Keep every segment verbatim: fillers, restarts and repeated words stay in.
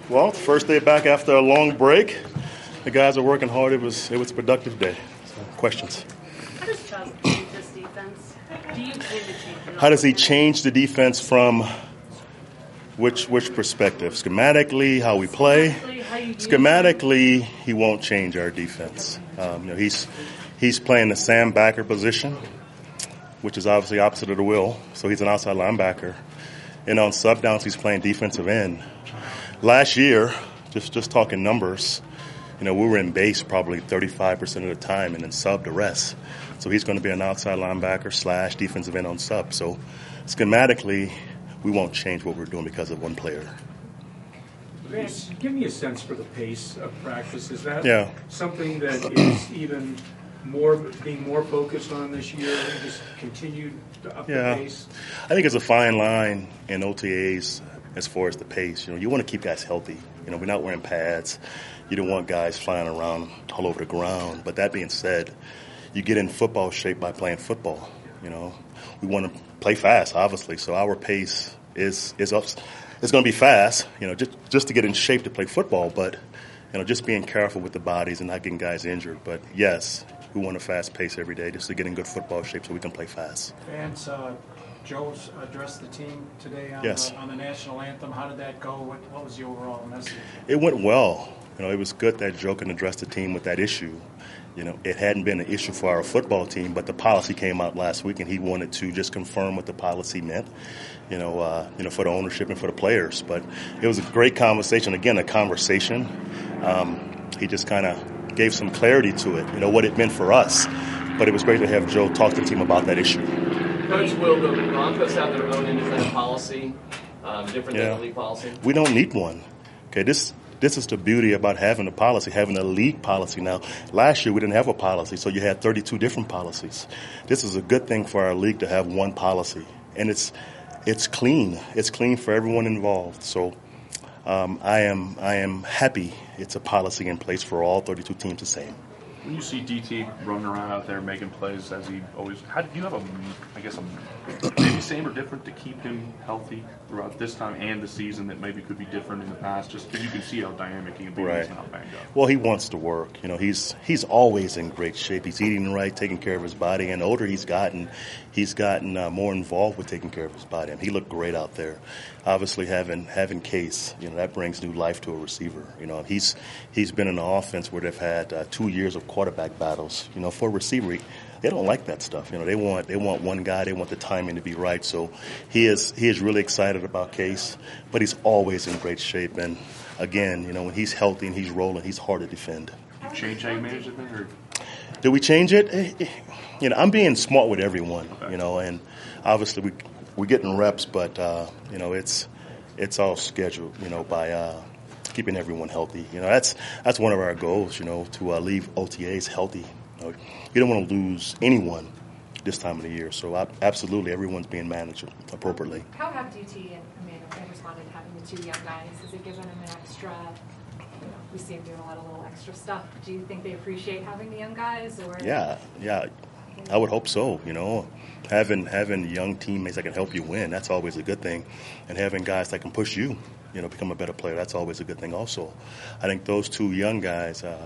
Well, first day back after a long break. The guys are working hard. It was it was a productive day. So, questions? How does Chubb change this defense? Do you intend to change it? How does he change the defense from which which perspective? Schematically, how we play? How you Schematically, he won't change our defense. Um, you know, he's he's playing the Sam backer position, which is obviously opposite of the will. So he's an outside linebacker. And on sub downs, he's playing defensive end. Last year, just just talking numbers, you know, we were in base probably thirty-five percent of the time and then sub the rest. So he's going to be an outside linebacker slash defensive end on sub. So schematically, we won't change what we're doing because of one player. Vance, give me a sense for the pace of practice. Is that yeah. something that is even more being more focused on this year and just continued to up yeah. the pace? I think it's a fine line in O T As as far as the pace. You know, you want to keep guys healthy. You know, we're not wearing pads. You don't want guys flying around all over the ground. But that being said, you get in football shape by playing football. You know, we want to play fast, obviously. So our pace is is up. It's going to be fast. You know, just just to get in shape to play football. But you know, just being careful with the bodies and not getting guys injured. But yes, we want a fast pace every day just to get in good football shape so we can play fast. Vance, uh, Joe addressed the team today on, yes. the, on the national anthem. How did that go? What, what was the overall message? It went well. You know, it was good that Joe can address the team with that issue. You know, it hadn't been an issue for our football team, but the policy came out last week, and he wanted to just confirm what the policy meant. You know, uh, you know, for the ownership and for the players. But it was a great conversation. Again, a conversation. Um, he just kind of gave some clarity to it. You know, what it meant for us. But it was great to have Joe talk to the team about that issue. Coach, will the Broncos have their own independent policy, um, different yeah. than the league policy? We don't need one. Okay, this this is the beauty about having a policy, having a league policy. Now, last year we didn't have a policy, so you had thirty-two different policies. This is a good thing for our league to have one policy, and it's it's clean. It's clean for everyone involved. So um, I am I am happy it's a policy in place for all thirty-two teams the same. When you see D T running around out there making plays as he always, how do you have a, I guess, a maybe same or different to keep him healthy throughout this time and the season that maybe could be different in the past? Just because you can see how dynamic he can be when right. he's not banged up. Well, he wants to work. You know, he's he's always in great shape. He's eating right, taking care of his body. And the older he's gotten, he's gotten uh, more involved with taking care of his body. And he looked great out there. Obviously, having having Case, you know, that brings new life to a receiver. You know, he's he's been in an offense where they've had uh, two years of quarterback battles. You know, for a receiver, they don't like that stuff. You know, they want they want one guy. They want the timing to be right. So he is he is really excited about Case, but he's always in great shape. And again, you know, when he's healthy and he's rolling, he's hard to defend. You change how you manage it then, or? Did we change it? You know, I'm being smart with everyone. Okay. You know, and obviously we we're getting reps, but uh, you know, it's it's all scheduled. You know, by uh, keeping everyone healthy. You know, that's that's one of our goals. You know, to uh, leave O T As healthy. You know, you don't want to lose anyone this time of the year. So I, absolutely, everyone's being managed appropriately. How have D T and Emmanuel responded to having the two young guys? Has it given them an extra? You know, we see them doing a lot of little extra stuff. Do you think they appreciate having the young guys? Or yeah, yeah, I would hope so. You know, having having young teammates that can help you win, that's always a good thing, and having guys that can push you, you know, become a better player, that's always a good thing. Also, I think those two young guys, uh,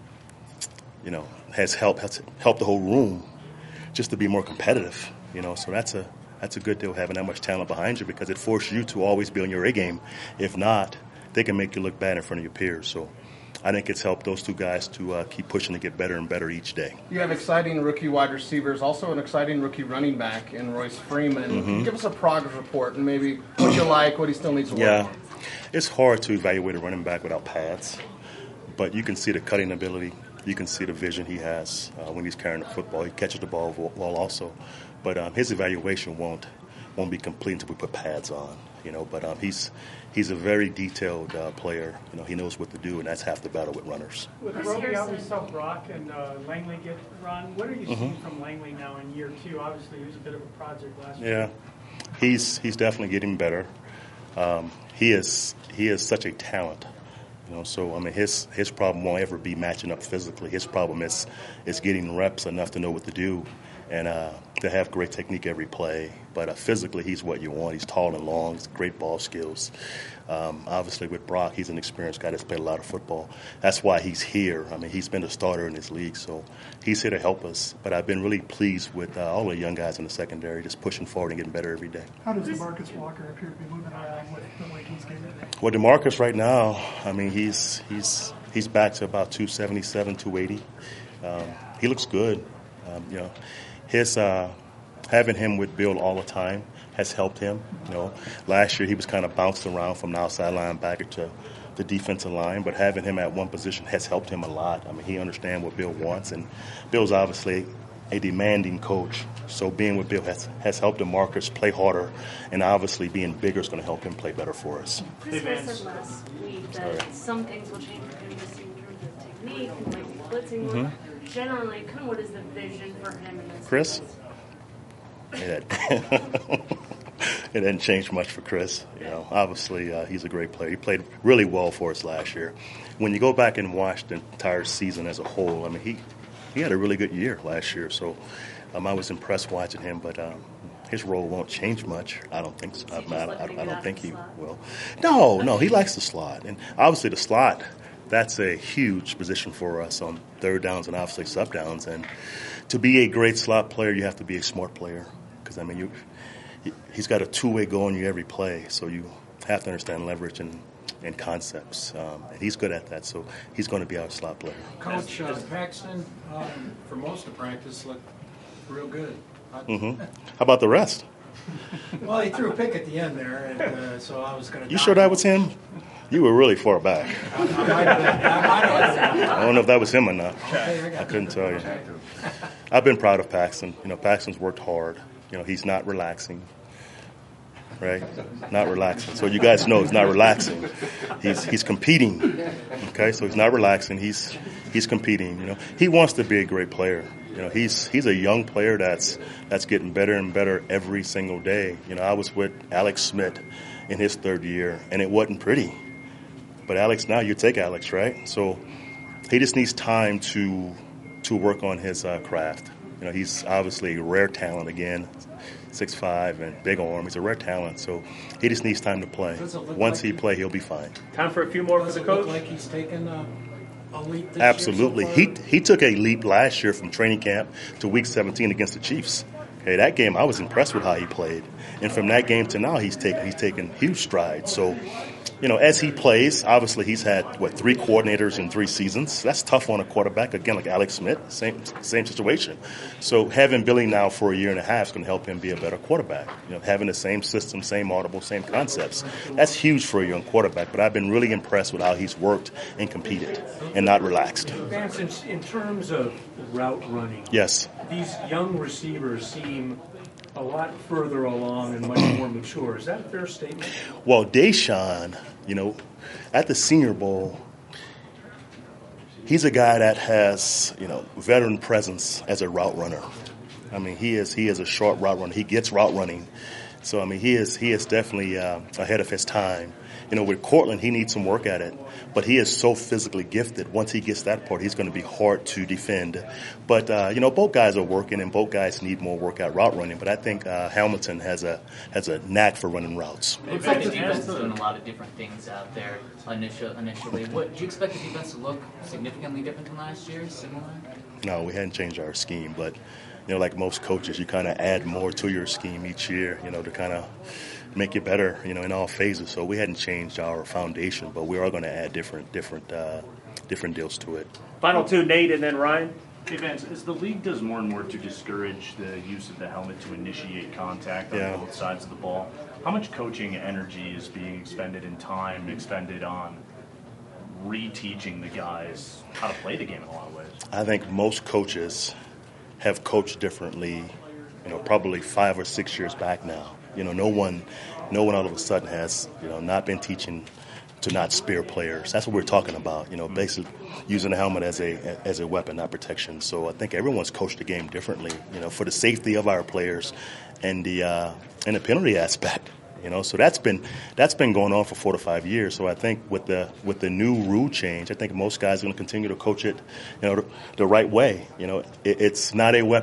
you know, has helped has helped the whole room just to be more competitive. You know, so that's a that's a good deal having that much talent behind you because it forces you to always be on your A game. If not, they can make you look bad in front of your peers. So I think it's helped those two guys to uh, keep pushing to get better and better each day. You have exciting rookie wide receivers, also an exciting rookie running back in Royce Freeman. Mm-hmm. Give us a progress report and maybe what you like, what he still needs to work yeah. on. It's hard to evaluate a running back without pads, but you can see the cutting ability. You can see the vision he has uh, when he's carrying the football. He catches the ball well also, but um, his evaluation won't won't be complete until we put pads on. You know, but um, he's he's a very detailed uh, player. You know, he knows what to do, and that's half the battle with runners. With Roby out, we saw Brock and uh, Langley get run. What are you mm-hmm. seeing from Langley now in year two? Obviously, he was a bit of a project last yeah. year. Yeah, he's he's definitely getting better. Um, he is he is such a talent. You know, so I mean, his his problem won't ever be matching up physically. His problem is is getting reps enough to know what to do, and uh, to have great technique every play. But uh, physically, he's what you want. He's tall and long. He's great ball skills. Um, obviously, with Brock, he's an experienced guy that's played a lot of football. That's why he's here. I mean, he's been a starter in this league, so he's here to help us. But I've been really pleased with uh, all the young guys in the secondary, just pushing forward and getting better every day. How does DeMarcus Walker appear to be moving around with the way he's getting it? Well, DeMarcus right now, I mean, he's he's he's back to about two seventy-seven, two eighty. Um, he looks good. Um, you know, his uh, having him with Bill all the time has helped him. You know, last year he was kind of bounced around from the outside linebacker to the defensive line, but having him at one position has helped him a lot. I mean, he understands what Bill wants, and Bill's obviously a demanding coach. So being with Bill has, has helped DeMarcus play harder, and obviously being bigger is going to help him play better for us. Chris West said last week that Sorry. some things will change for him just in terms of technique and like blitzing more. Mm-hmm. Generally, kind of what is the vision for him in this? Chris? It, it didn't change much for Chris. You know, obviously uh, he's a great player. He played really well for us last year. When you go back and watch the entire season as a whole, I mean, he he had a really good year last year. So um, I was impressed watching him, but um, his role won't change much. I don't think so. I, I, I, I don't think he will. No, no, he likes the slot, and obviously the slot. That's a huge position for us on third downs and obviously sub downs. And to be a great slot player, you have to be a smart player. Because, I mean, you, he's got a two-way goal on you every play. So you have to understand leverage and, and concepts. Um, and he's good at that. So he's going to be our slot player. Coach uh, Paxton, um, for most of practice, looked real good. Mm-hmm. How about the rest? Well, he threw a pick at the end there, and uh, so I was going to. You sure that was him? You were really far back. I, I might have been. I might have been. I don't know if that was him or not. Okay, I got I couldn't you. tell you. I've been proud of Paxton. You know, Paxton's worked hard. You know, he's not relaxing, right? Not relaxing. So you guys know he's not relaxing. He's he's competing. Okay, so he's not relaxing. He's he's competing. You know, he wants to be a great player. You know, he's he's a young player that's that's getting better and better every single day. You know, I was with Alex Smith in his third year, and it wasn't pretty. But Alex, now you take Alex, right? So he just needs time to to work on his uh, craft. You know, he's obviously a rare talent again, six five and big arm. He's a rare talent, so he just needs time to play. Once like he play, he'll be fine. Time for a few more for Does the it look coach. like he's taken a, a leap this Absolutely. year so He far? he took a leap last year from training camp to week seventeen against the Chiefs. Okay, that game I was impressed with how he played, and from that game to now, he's taken he's taken huge strides. So, you know, as he plays, obviously he's had what three coordinators in three seasons. That's tough on a quarterback. Again, like Alex Smith, same same situation. So having Billy now for a year and a half is going to help him be a better quarterback. You know, having the same system, same audible, same concepts. That's huge for a young quarterback. But I've been really impressed with how he's worked and competed and not relaxed. Vance, in, in terms of route running, Yes. these young receivers seem a lot further along and much more mature. Is that a fair statement? Well, Deshaun, you know, at the Senior Bowl, he's a guy that has, you know, veteran presence as a route runner. I mean, he is he is a short route runner. He gets route running. So, I mean, he is he is definitely uh, ahead of his time. You know, with Cortland, he needs some work at it, but he is so physically gifted. Once he gets that part, he's going to be hard to defend. But, uh, you know, both guys are working, and both guys need more work at route running. But I think uh, Hamilton has a has a knack for running routes. Looks like the defense is doing a lot of different things out there initial, initially. What, do you expect the defense to look significantly different than last year, similar? No, we hadn't changed our scheme, but, you know, like most coaches, you kind of add more to your scheme each year, you know, to kind of make it better, you know, in all phases. So we hadn't changed our foundation, but we are going to add different, different, uh, different deals to it. Final two, Nate, and then Ryan. Hey, Vance, as the league does more and more to discourage the use of the helmet to initiate contact on Yeah. both sides of the ball, how much coaching energy is being expended and time expended on reteaching the guys how to play the game in a lot of ways? I think most coaches have coached differently, you know, probably five or six years back now. You know, no one, no one all of a sudden has, you know, not been teaching to not spear players. That's what we're talking about. You know, basically using the helmet as a as a weapon, not protection. So I think everyone's coached the game differently. You know, for the safety of our players and the uh, and the penalty aspect. You know, so that's been that's been going on for four to five years. So I think with the with the new rule change, I think most guys are going to continue to coach it, you know, the, the right way. You know, it, it's not a weapon.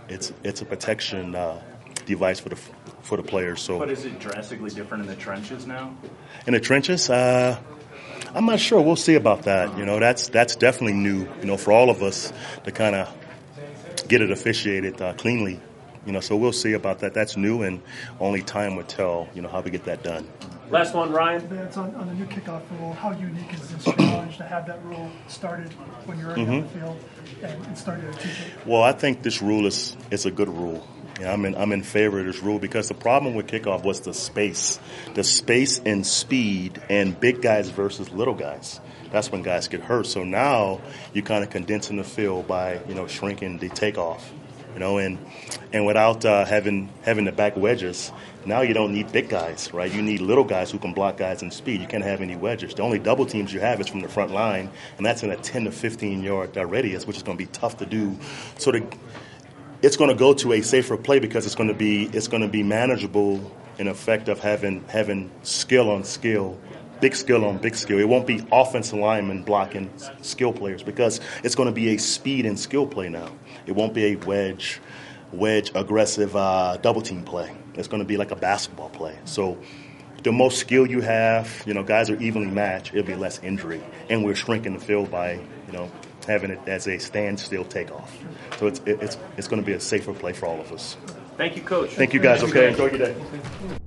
it's it's a protection uh, device for the for the players. So, but is it drastically different in the trenches now? In the trenches, uh, I'm not sure. We'll see about that. You know, that's that's definitely new. You know, for all of us to kind of get it officiated uh, cleanly. You know, so we'll see about that. That's new, and only time will tell. You know, how we get that done. Last one, Ryan. It's on, on the new kickoff rule. How unique is this challenge to have that rule started when you're already Mm-hmm. on the field and, and started to teach it? Well, I think this rule is is a good rule. Yeah, I'm in I'm in favor of this rule because the problem with kickoff was the space, the space and speed, and big guys versus little guys. That's when guys get hurt. So now you kind of condensing the field by you know shrinking the takeoff, you know, and and without uh, having having the back wedges. Now you don't need big guys, right? You need little guys who can block guys in speed. You can't have any wedges. The only double teams you have is from the front line, and that's in a ten to fifteen yard uh, radius, which is going to be tough to do. So the it's going to go to a safer play because it's going to be it's going to be manageable in effect of having having skill on skill, big skill on big skill. It won't be offensive linemen blocking skill players because it's going to be a speed and skill play now. It won't be a wedge wedge aggressive uh, double team play. It's going to be like a basketball play. So the most skill you have, you know, guys are evenly matched. It'll be less injury, and we're shrinking the field by you know. having it as a standstill takeoff. So it's it's it's going to be a safer play for all of us. Thank you, Coach. Thank you, guys. Okay, enjoy your day.